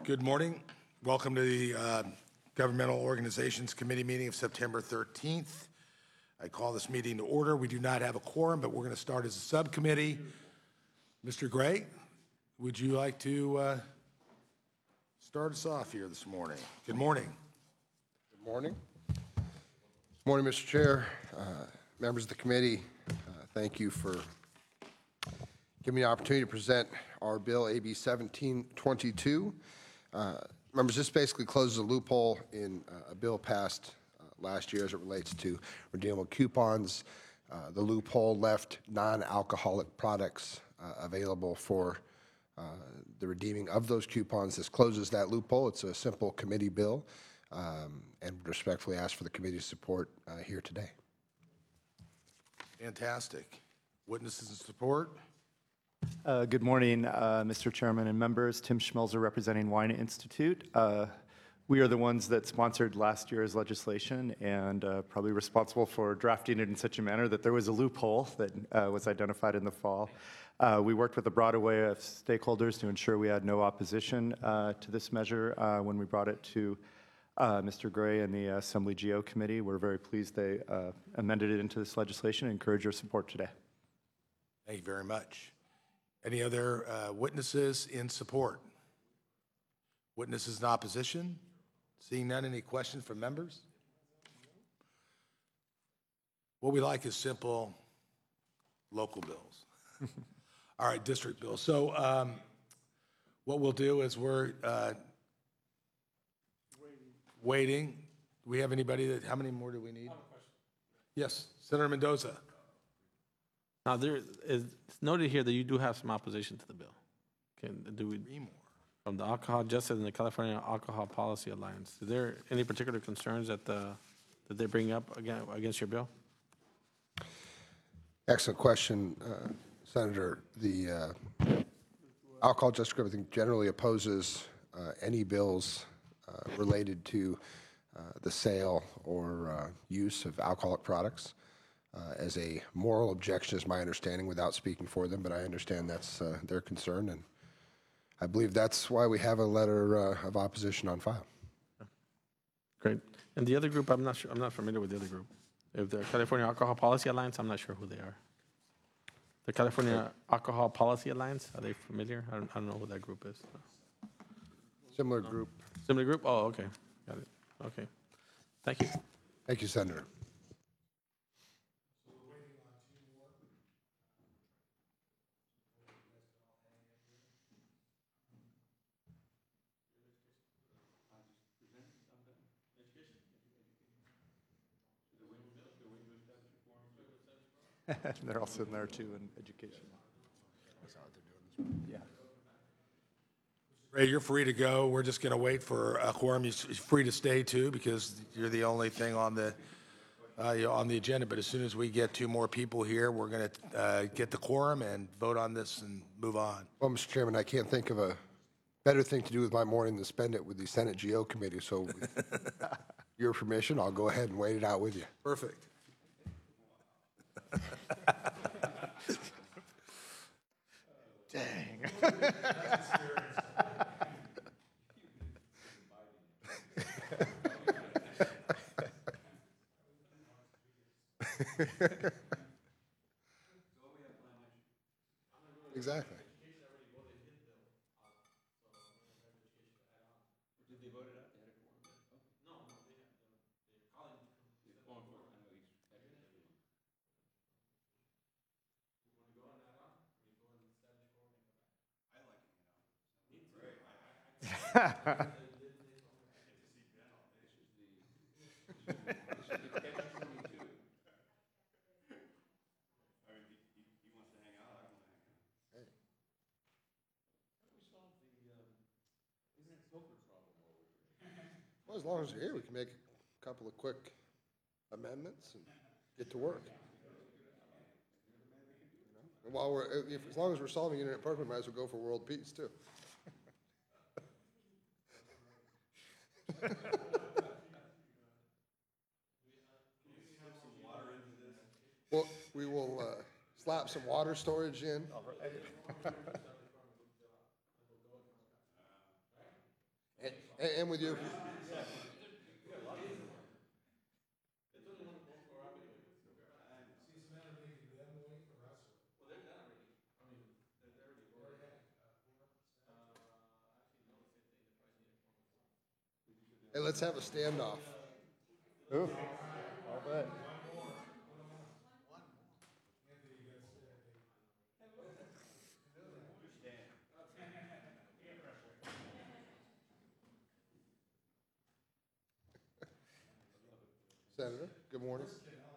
Good morning. Welcome to the Governmental Organizations Committee meeting of September 13th. I call this meeting to order. We do not have a quorum, but we're going to start as a subcommittee. Mr. Gray, would you like to start us off here this morning? Good morning. Good morning. Morning, Mr. Chair, members of the committee. Thank you for giving me the opportunity to present our bill, AB 1722. Members, this basically closes a loophole in a bill passed last year as it relates to redeemable coupons. The loophole left non-alcoholic products available for the redeeming of those coupons. This closes that loophole. It's a simple committee bill, and respectfully ask for the committee's support here today. Fantastic. Witnesses in support? Good morning, Mr. Chairman and members. Tim Schmelzer representing Wine Institute. We are the ones that sponsored last year's legislation and probably responsible for drafting it in such a manner that there was a loophole that was identified in the fall. We worked with a broad array of stakeholders to ensure we had no opposition to this measure when we brought it to Mr. Gray and the Assembly GO Committee. We're very pleased they amended it into this legislation and encourage your support today. Thank you very much. Any other witnesses in support? Witnesses in opposition? Seeing none, any questions from members? What we like is simple local bills. All right, district bills. So what we'll do is we're waiting. Do we have anybody that, how many more do we need? Yes, Senator Mendoza. Now, there is noted here that you do have some opposition to the bill. Do we, from the Alcohol Justice and the California Alcohol Policy Alliance, is there any particular concerns that they bring up against your bill? Excellent question, Senator. The Alcohol Justice Group, I think, generally opposes any bills related to the sale or use of alcoholic products. As a moral objection is my understanding without speaking for them, but I understand that's their concern, and I believe that's why we have a letter of opposition on file. Great. And the other group, I'm not sure, I'm not familiar with the other group. If the California Alcohol Policy Alliance, I'm not sure who they are. The California Alcohol Policy Alliance, are they familiar? I don't know who that group is. Similar group. Similar group? Oh, okay. Got it. Okay. Thank you. Thank you, Senator. They're also in there too in education. Yeah. Ray, you're free to go. We're just going to wait for a quorum. You're free to stay too because you're the only thing on the agenda. But as soon as we get two more people here, we're going to get the quorum and vote on this and move on. Well, Mr. Chairman, I can't think of a better thing to do with my morning than spend it with the Senate GO Committee. So with your permission, I'll go ahead and wait it out with you. Perfect. Dang. Exactly. Well, as long as you're here, we can make a couple of quick amendments and get to work. And while we're, as long as we're solving internet parking, we might as well go for world peace too. Well, we will slap some water storage in. And with you. Hey, let's have a standoff. Ooh, all bet. Senator, good morning.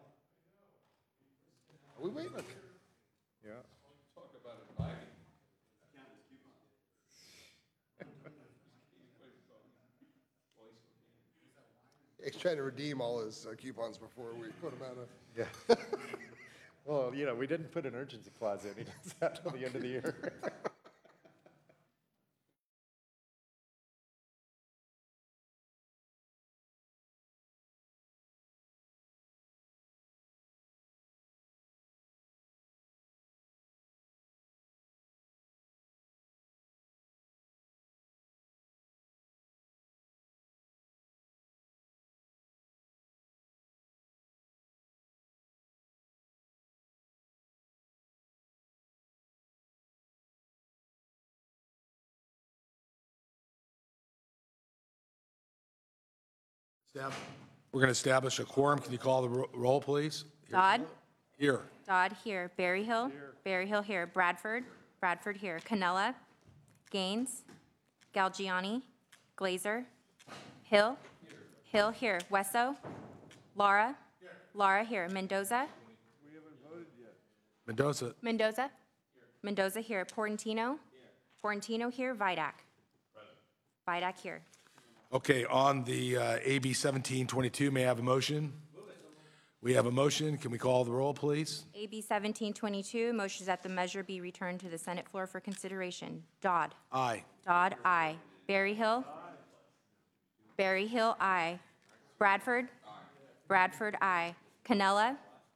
Are we waiting? Yeah. He's trying to redeem all his coupons before we put him out of. Yeah. Well, you know, we didn't put an urgency clause in. He does that till the end of the year. We're going to establish a quorum. Can you call the roll, please? Dodd? Here. Dodd here. Berryhill? Berryhill here. Bradford? Bradford here. Canella? Gaines? Galgiani? Glazer? Hill? Hill here. Wesso? Laura? Laura here. Mendoza? Mendoza. Mendoza? Mendoza here. Portantino? Portantino here. Vidak? Vidak here. Okay, on the AB 1722, may I have a motion? We have a motion. Can we call the roll, please? AB 1722, motions that the measure be returned to the Senate floor for consideration. Dodd? Aye. Dodd, aye. Berryhill? Berryhill, aye. Bradford? Bradford, aye. Canella?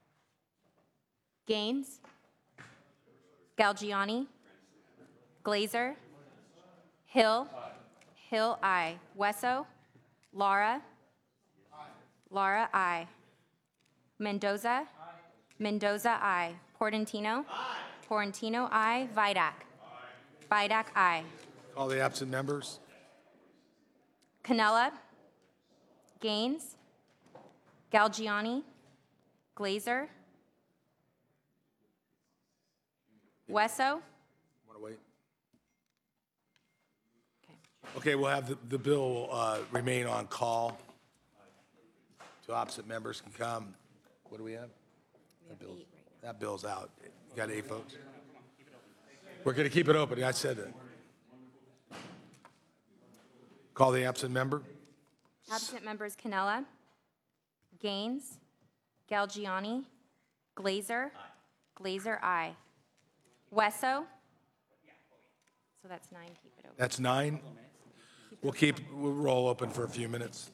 Gaines? Galgiani? Glazer? Hill? Hill, aye. Wesso? Laura? Laura, aye. Mendoza? Mendoza, aye. Portantino? Portantino, aye. Vidak? Vidak, aye. Call the absent members. Canella? Gaines? Galgiani? Glazer? Wesso? Want to wait? Okay. Okay, we'll have the bill remain on call. Two opposite members can come. What do we have? That bill's out. You got 8 votes? We're going to keep it open. I said that. Call the absent member. Absent members Canella? Gaines? Galgiani? Glazer? Glazer, aye. Wesso? So that's 9, keep it open. That's 9. We'll roll open for a few minutes.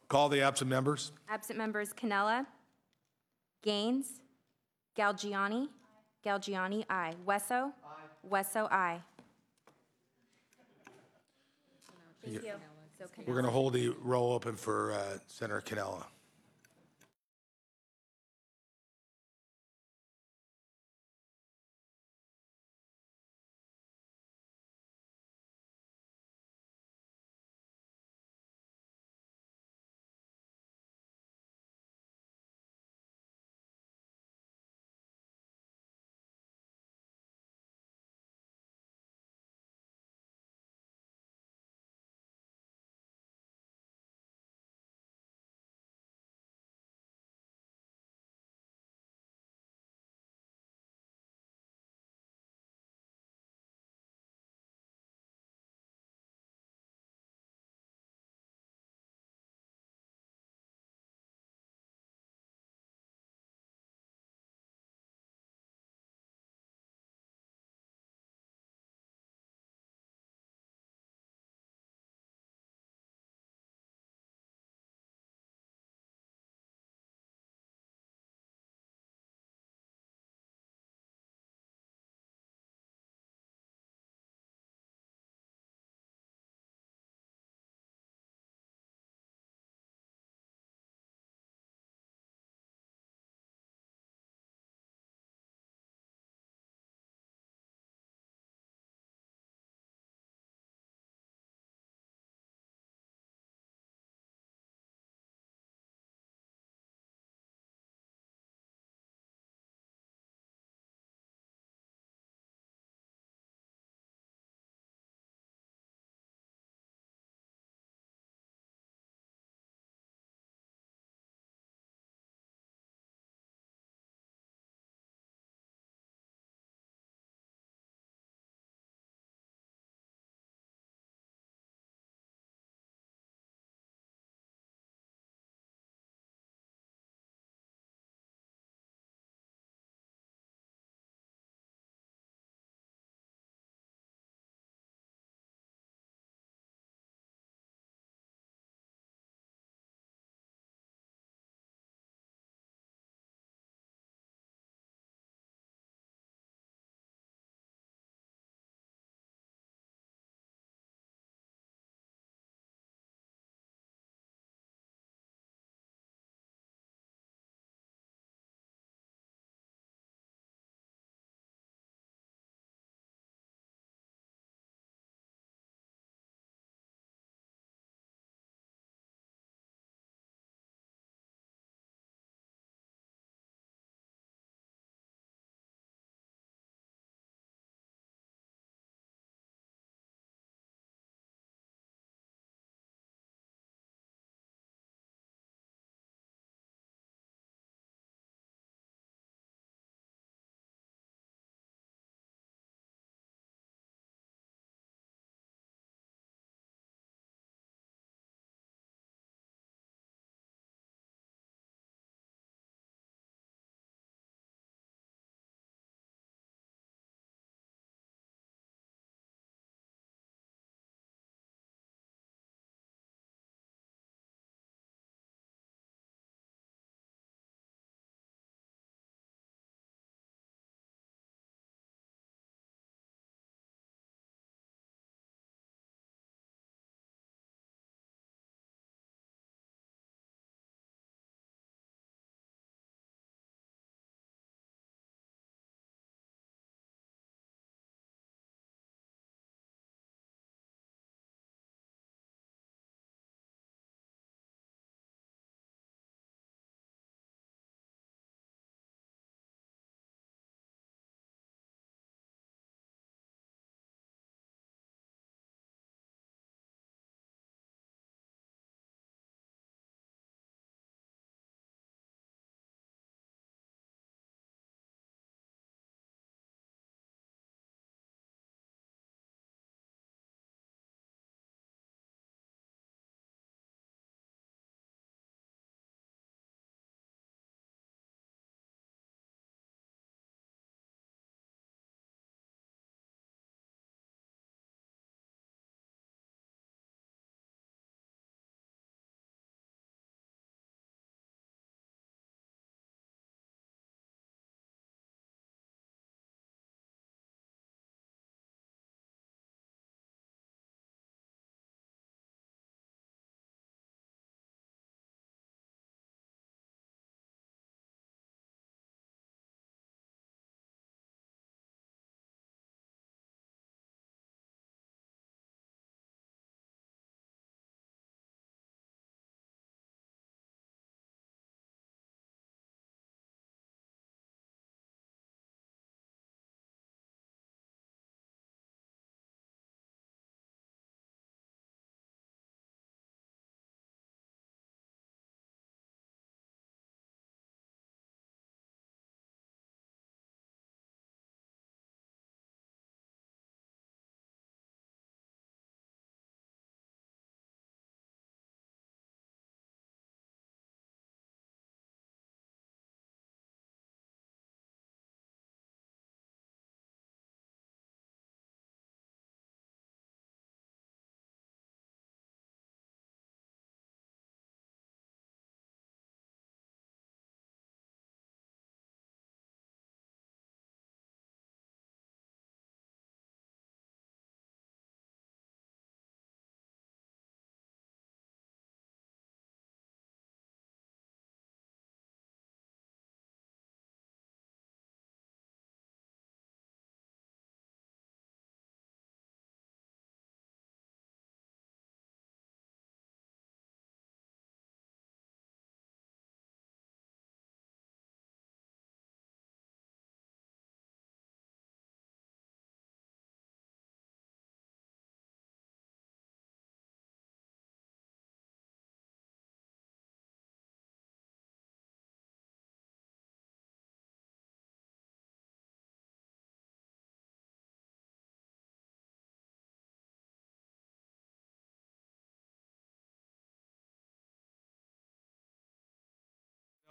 Call the absent members. Absent members Canella. Gaines. Galgiani. Galgiani, aye. Wesso. Wesso, aye. Thank you. So We're going to hold the roll open for Senator Canella.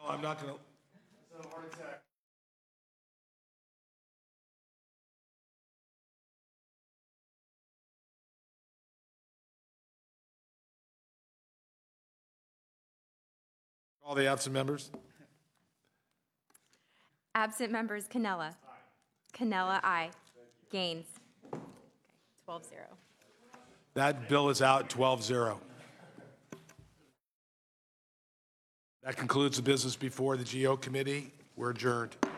I'm not going to. All the absent members? Absent members, Cannella. Cannella, aye. Gaines. 12-0. That bill is out 12-0. That concludes the business before the GO committee. We're adjourned.